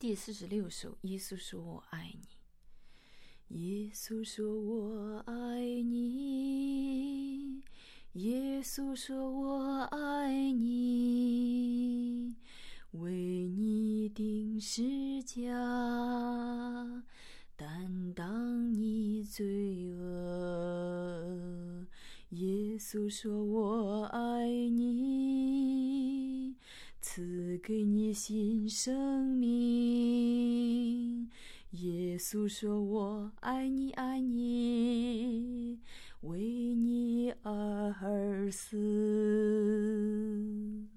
第46首，耶稣说我爱你。耶稣说我爱你，耶稣说我爱你，为你定十架，担当你罪恶。耶稣说我爱你，赐给你新生命。耶稣说我爱你爱你，为你而死。